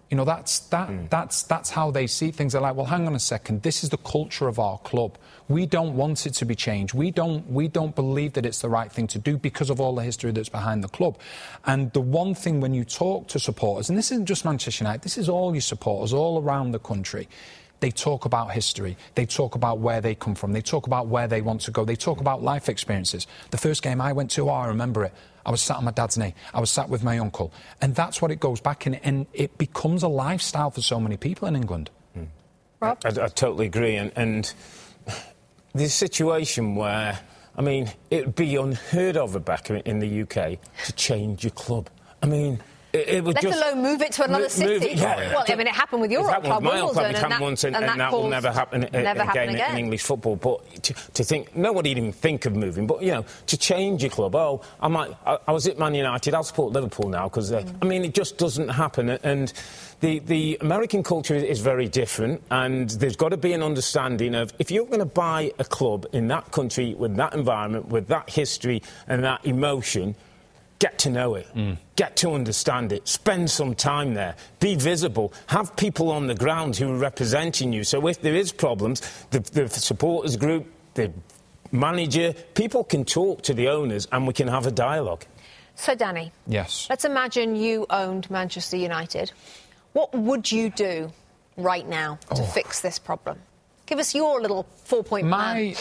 You know, that's how they see things. They're like, well, hang on a second, this is the culture of our club. We don't want it to be changed. We don't believe that it's the right thing to do because of all the history that's behind the club. And the one thing when you talk to supporters, and this isn't just Manchester United, this is all your supporters all around the country, they talk about history. They talk about where they come from. They talk about where they want to go. They talk about life experiences. The first game I went to, I remember it. I was sat on my dad's knee. I was sat with my uncle. And that's what it goes back in. And it becomes a lifestyle for so many people in England. Rob? I totally agree. And the situation where, I mean, it would be unheard of, Rebecca, in the UK to change your club. I mean, it would let alone move it to another city. Well, I mean, it happened with your old club, Wimbledon, and that will never happen again in English football. But to think, nobody even think of moving. But, you know, to change your club, I was at Man United, I'll support Liverpool now, because, I mean, it just doesn't happen. And the American culture is very different, and there's got to be an understanding of, if you're going to buy a club in that country, with that environment, with that history and that emotion, get to know it, get to understand it, spend some time there, be visible, have people on the ground who are representing you. So if there is problems, the supporters group, the manager, people can talk to the owners and we can have a dialogue. So, Danny. Yes. Let's imagine you owned Manchester United. What would you do right now to fix this problem? Give us your little 4-point plan.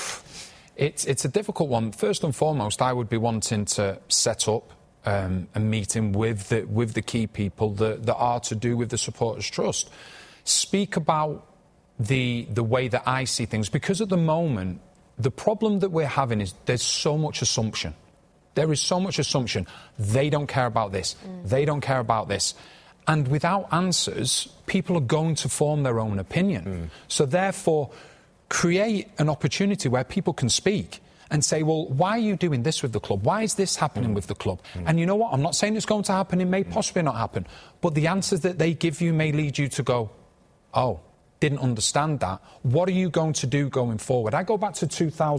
It's a difficult one. First and foremost, I would be wanting to set up a meeting with the key people that are to do with the Supporters Trust. Speak about the way that I see things, because at the moment, the problem that we're having is there's so much assumption. There is so much assumption. They don't care about this. They don't care about this. And without answers, people are going to form their own opinion. So therefore, create an opportunity where people can speak and say, well, why are you doing this with the club? Why is this happening with the club? And you know what? I'm not saying it's going to happen. It may possibly not happen. But the answers that they give you may lead you to go, oh, didn't understand that. What are you going to do going forward? I go back to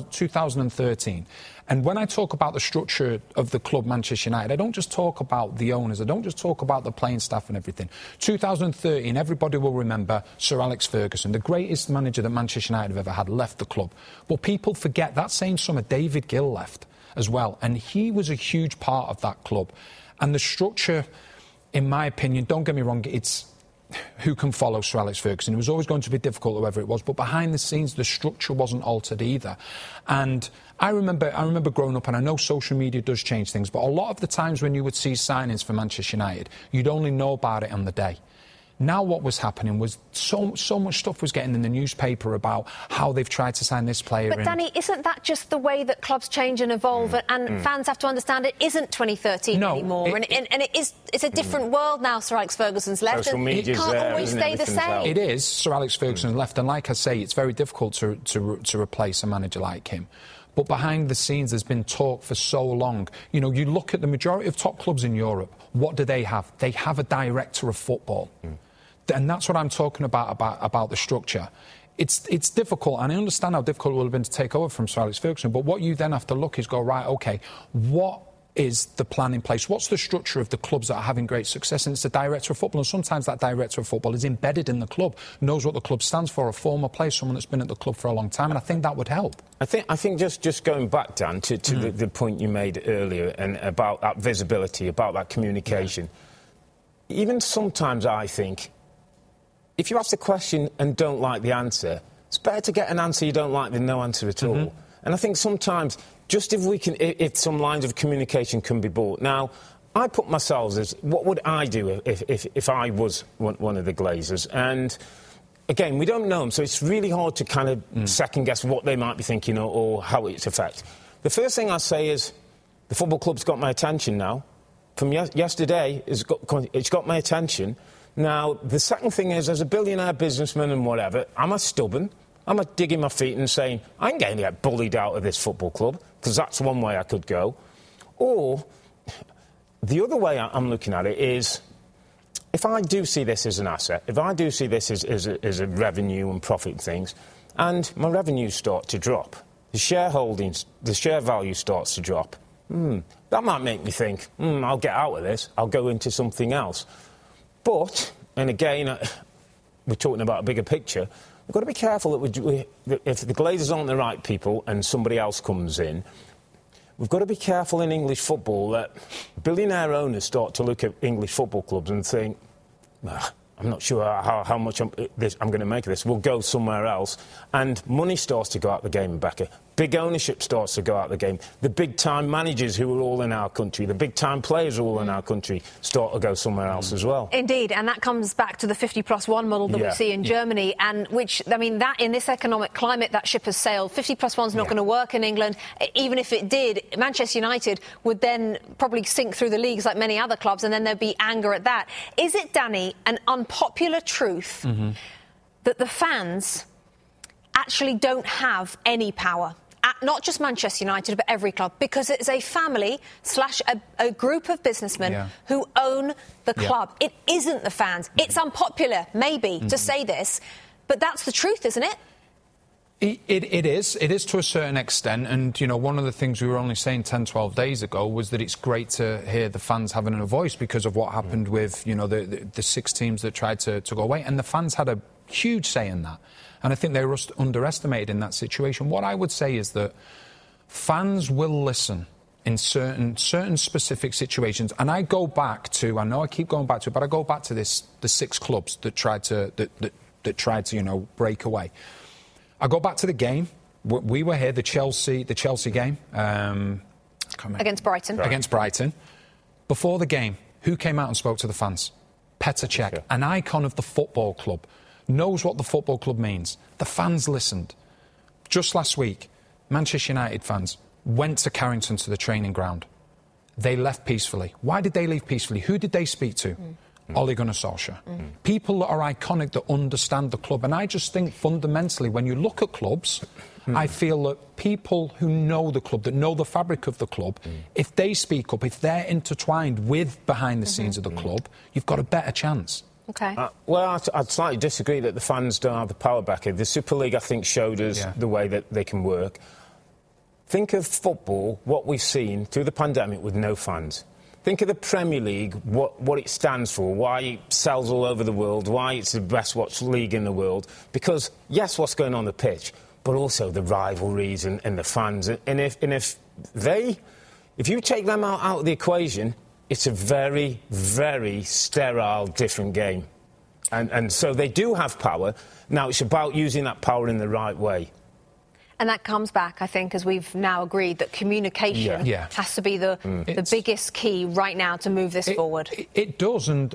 2013. And when I talk about the structure of the club, Manchester United, I don't just talk about the owners. I don't just talk about the playing staff and everything. 2013, everybody will remember Sir Alex Ferguson, the greatest manager that Manchester United have ever had, left the club. But people forget that same summer David Gill left as well. And he was a huge part of that club. And the structure, in my opinion, don't get me wrong, it's who can follow Sir Alex Ferguson. It was always going to be difficult, whoever it was, but behind the scenes, the structure wasn't altered either. And I remember growing up, and I know social media does change things, but a lot of the times when you would see signings for Manchester United, you'd only know about it on the day. Now what was happening was so much stuff was getting in the newspaper about how they've tried to sign this player. But Danny, isn't that just the way that clubs change and evolve, and fans have to understand it isn't 2013 anymore, and it's a different world now. Sir Alex Ferguson's left, and it can't always stay the same. It is. Sir Alex Ferguson's left, and like I say, it's very difficult to replace a manager like him. But behind the scenes, there's been talk for so long. You know, you look at the majority of top clubs in Europe, what do they have? They have a director of football. And that's what I'm talking about the structure. It's difficult, and I understand how difficult it will have been to take over from Sir Alex Ferguson, but what you then have to look is go, right, OK, what is the plan in place? What's the structure of the clubs that are having great success? And it's the director of football, and sometimes that director of football is embedded in the club, knows what the club stands for, a former player, someone that's been at the club for a long time, and I think that would help. I think just going back, Dan, to the point you made earlier, and about that visibility, about that communication, even sometimes I think, if you ask the question and don't like the answer, it's better to get an answer you don't like than no answer at all. And I think sometimes, just if some lines of communication can be brought. Now, I put myself as, what would I do if I was one of the Glazers? And again, we don't know them, so it's really hard to kind of second guess what they might be thinking or how it's affected. The first thing I say is, the football club's got my attention now. From yesterday, it's got my attention. Now, the second thing is, as a billionaire businessman and whatever, am I stubborn? Am I digging my feet and saying, I ain't going to get bullied out of this football club, because that's one way I could go. Or the other way I'm looking at it is, if I do see this as an asset, if I do see this as a revenue and profit things, and my revenues start to drop, the shareholdings, the share value starts to drop, that might make me think, I'll get out of this, I'll go into something else. But And again, we're talking about a bigger picture. We've got to be careful that if the Glazers aren't the right people and somebody else comes in, we've got to be careful in English football that billionaire owners start to look at English football clubs and think, I'm not sure how much I'm going to make of this. We'll go somewhere else. And money starts to go out the game, Rebecca. Big ownership starts to go out the game. The big-time managers who are all in our country, the big-time players who are all in our country start to go somewhere else as well. Indeed, and that comes back to the 50+1 model that we see in Germany, and which, I mean, that in this economic climate, that ship has sailed. 50+1's not going to work in England. Even if it did, Manchester United would then probably sink through the leagues like many other clubs, and then there'd be anger at that. Is it, Danny, an unpopular truth that the fans actually don't have any power? Not just Manchester United, but every club, because it's a family / a group of businessmen who own the club. It isn't the fans. It's unpopular, maybe, to say this, but that's the truth, isn't it? It is. It is to a certain extent. And, you know, one of the things we were only saying 10, 12 days ago was that it's great to hear the fans having a voice because of what happened with, you know, the 6 teams that tried to go away. And the fans had a huge say in that. And I think they were underestimated in that situation. What I would say is that fans will listen in certain specific situations. And I go back to, I know I keep going back to it, but I go back to the 6 clubs that tried to, that tried to, you know, break away. I go back to the game. We were here, the Chelsea game. Against Brighton. Against Brighton. Before the game, who came out and spoke to the fans? Petr Cech, an icon of the football club, knows what the football club means. The fans listened. Just last week, Manchester United fans went to Carrington to the training ground. They left peacefully. Why did they leave peacefully? Who did they speak to? Ole Gunnar Solskjaer. People that are iconic, that understand the club. And I just think fundamentally, when you look at clubs, I feel that people who know the club, that know the fabric of the club, if they speak up, if they're intertwined with behind the scenes of the club, you've got a better chance. Okay. Well, I'd slightly disagree that the fans don't have the power back here. The Super League, I think, showed us the way that they can work. Think of football, what we've seen through the pandemic with no fans. Think of the Premier League, what it stands for, why it sells all over the world, why it's the best-watched league in the world. Because, yes, what's going on the pitch, but also the rivalries and the fans. And if you take them out of the equation, it's a very, very sterile, different game. And so they do have power. Now, it's about using that power in the right way. And that comes back, I think, as we've now agreed, that communication has to be the biggest key right now to move this forward. It does, and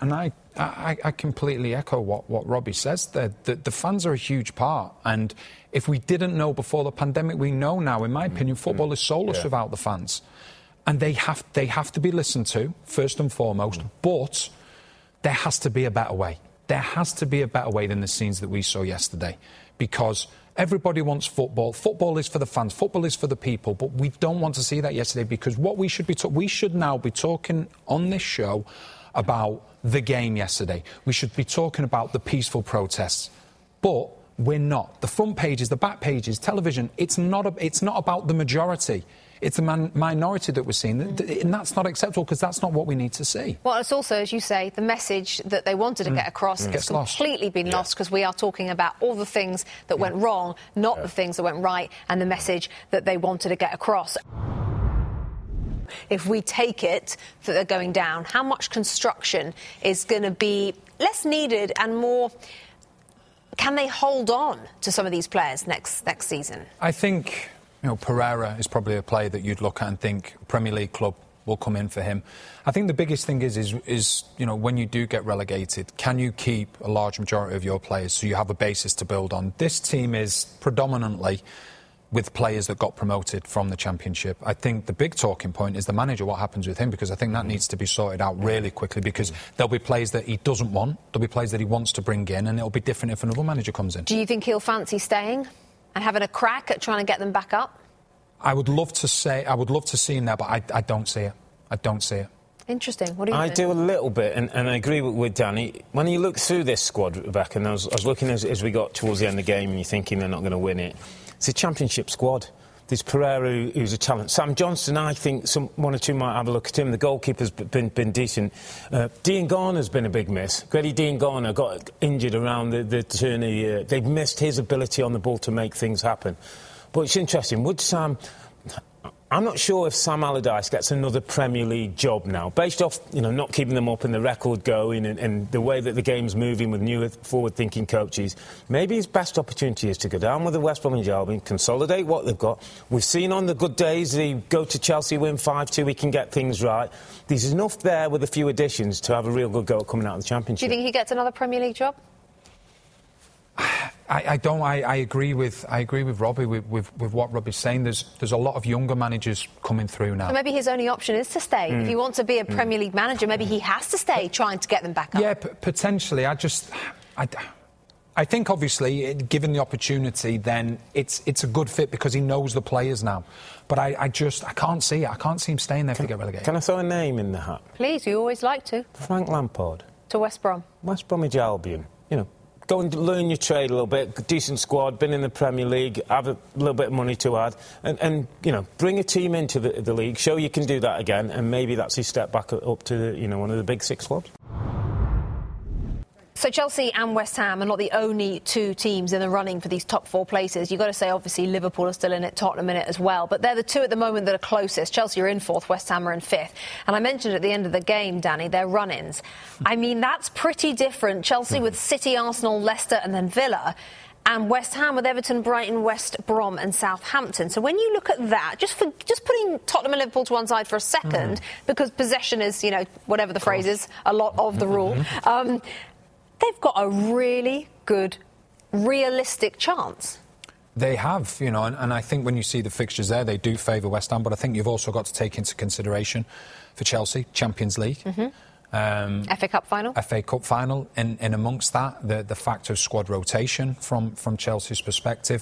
I completely echo what Robbie says there. The fans are a huge part, and if we didn't know before the pandemic, we know now, in my opinion, football is soulless without the fans. And they have to be listened to, first and foremost, but there has to be a better way. There has to be a better way than the scenes that we saw yesterday, because everybody wants football. Football is for the fans. Football is for the people. But we don't want to see that yesterday, because what we should be we should now be talking on this show about the game yesterday. We should be talking about the peaceful protests. But we're not. The front pages, the back pages, television, it's not about the majority. It's the minority that we're seeing, and that's not acceptable, because that's not what we need to see. Well, it's also, as you say, the message that they wanted to get across has completely been lost, because we are talking about all the things that went wrong, not the things that went right, and the message that they wanted to get across. If we take it that they're going down, how much construction is going to be less needed and more? Can they hold on to some of these players next season? I think, you know, Pereira is probably a player that you'd look at and think Premier League club will come in for him. I think the biggest thing is you know, when you do get relegated, can you keep a large majority of your players so you have a basis to build on? This team is predominantly with players that got promoted from the Championship. I think the big talking point is the manager, what happens with him, because I think that needs to be sorted out really quickly, because there'll be players that he doesn't want, there'll be players that he wants to bring in, and it'll be different if another manager comes in. Do you think he'll fancy staying and having a crack at trying to get them back up? I would love to see him there, but I don't see it. I don't see it. Interesting. What do you think? I do a little bit, and I agree with Danny. When you look through this squad, Rebecca, and I was looking as we got towards the end of the game, and you're thinking they're not going to win it. It's a Championship squad. There's Pereira, who's a talent. Sam Johnston, I think one or two might have a look at him. The goalkeeper's been decent. Dean Garner's been a big miss. Grady Dean Garner got injured around the turn of the year. They've missed his ability on the ball to make things happen. But it's interesting. Would Sam... I'm not sure if Sam Allardyce gets another Premier League job now, based off, not keeping them up and the record going and the way that the game's moving with new forward-thinking coaches. Maybe his best opportunity is to go down with the West Bromwich Albion, consolidate what they've got. We've seen on the good days, they go to Chelsea, win 5-2, he can get things right. There's enough there with a few additions to have a real good go at coming out of the Championship. Do you think he gets another Premier League job? I don't. I agree with Robbie with what Robbie's saying. There's a lot of younger managers coming through now. So maybe his only option is to stay. If he wants to be a Premier League manager, maybe he has to stay, trying to get them back up. Yeah, potentially. I think obviously, given the opportunity, then it's a good fit because he knows the players now. But I can't see it. I can't see him staying there if they get relegated. Can I throw a name in the hat? Please, you always like to. Frank Lampard. To West Brom. West Bromwich Albion. Go and learn your trade a little bit. Decent squad, been in the Premier League, have a little bit of money to add, and bring a team into the league. Show you can do that again, and maybe that's his step back up to one of the big six clubs. So Chelsea and West Ham are not the only two teams in the running for these top four places. You've got to say, obviously, Liverpool are still in it, Tottenham in it as well. But they're the two at the moment that are closest. Chelsea are in fourth, West Ham are in fifth. And I mentioned at the end of the game, Danny, their run-ins. I mean, that's pretty different. Chelsea with City, Arsenal, Leicester and then Villa. And West Ham with Everton, Brighton, West Brom and Southampton. So when you look at that, just putting Tottenham and Liverpool to one side for a second, because possession is, whatever the phrase is, a lot of the rule... they've got a really good, realistic chance. They have, and I think when you see the fixtures there, they do favour West Ham, but I think you've also got to take into consideration for Chelsea, Champions League. FA Cup final. FA Cup final. In amongst that, the fact of squad rotation from Chelsea's perspective.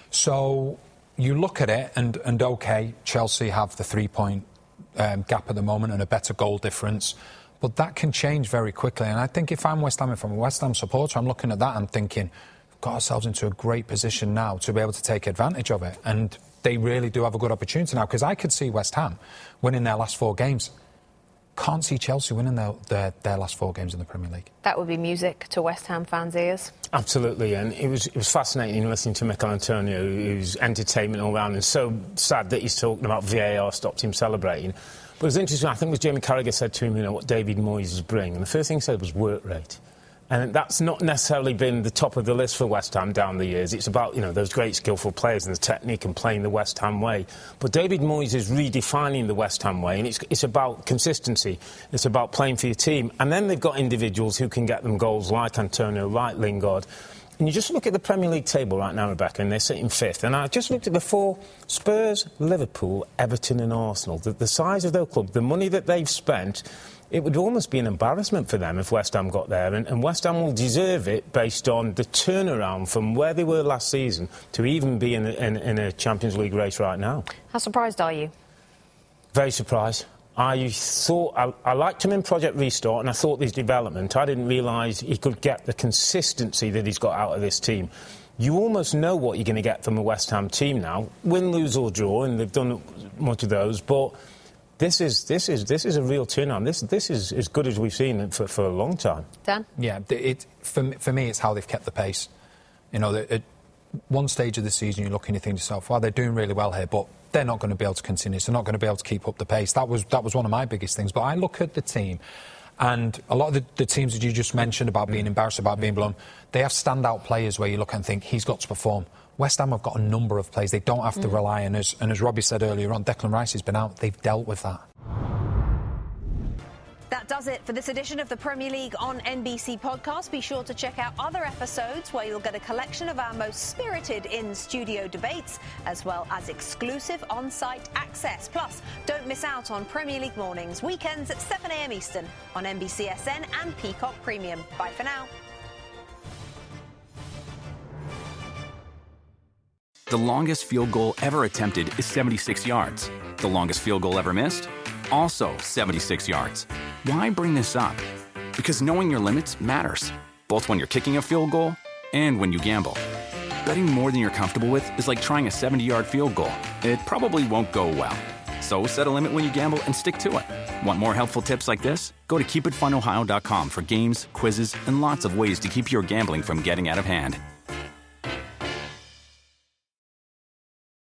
So you look at it and OK, Chelsea have the 3-point gap at the moment and a better goal difference. But that can change very quickly. And I think if I'm a West Ham supporter, I'm looking at that and thinking, we've got ourselves into a great position now to be able to take advantage of it. And they really do have a good opportunity now, because I could see West Ham winning their last 4 games. Can't see Chelsea winning their last 4 games in the Premier League. That would be music to West Ham fans' ears. Absolutely, and it was fascinating listening to Mikel Antonio, who's entertainment all round, and so sad that he's talking about VAR stopped him celebrating. But it was interesting, I think it was Jamie Carragher said to him, what David Moyes is bringing. And the first thing he said was work rate. And that's not necessarily been the top of the list for West Ham down the years. It's about, those great skillful players and the technique and playing the West Ham way. But David Moyes is redefining the West Ham way, and it's about consistency. It's about playing for your team. And then they've got individuals who can get them goals like Antonio, like Lingard. And you just look at the Premier League table right now, Rebecca, and they're sitting 5th. And I just looked at the 4, Spurs, Liverpool, Everton and Arsenal. The size of their club, the money that they've spent, it would almost be an embarrassment for them if West Ham got there. And West Ham will deserve it based on the turnaround from where they were last season to even be in a Champions League race right now. How surprised are you? Very surprised. I thought I liked him in Project Restart, and I thought his development. I didn't realise he could get the consistency that he's got out of this team. You almost know what you're going to get from a West Ham team now, win, lose or draw, and they've done much of those. But this is a real turnaround. This is as good as we've seen for a long time. Dan? Yeah, for me, it's how they've kept the pace. At one stage of the season, you're looking at things yourself, well, they're doing really well here, but they're not going to be able to continue. They're not going to be able to keep up the pace. That was one of my biggest things. But I look at the team, and a lot of the teams that you just mentioned about being embarrassed, about being blown, they have standout players where you look and think, he's got to perform. West Ham have got a number of players. They don't have to rely on us. And as Robbie said earlier on, Declan Rice has been out. They've dealt with that. That does it for this edition of the Premier League on NBC podcast. Be sure to check out other episodes where you'll get a collection of our most spirited in-studio debates, as well as exclusive on-site access. Plus, don't miss out on Premier League mornings, weekends at 7 a.m. Eastern on NBCSN and Peacock Premium. Bye for now. The longest field goal ever attempted is 76 yards. The longest field goal ever missed? Also 76 yards. Why bring this up? Because knowing your limits matters, both when you're kicking a field goal and when you gamble. Betting more than you're comfortable with is like trying a 70-yard field goal. it probably won't go well. So set a limit when you gamble and stick to it. Want more helpful tips like this? Go to keepitfunohio.com for games, quizzes, and lots of ways to keep your gambling from getting out of hand.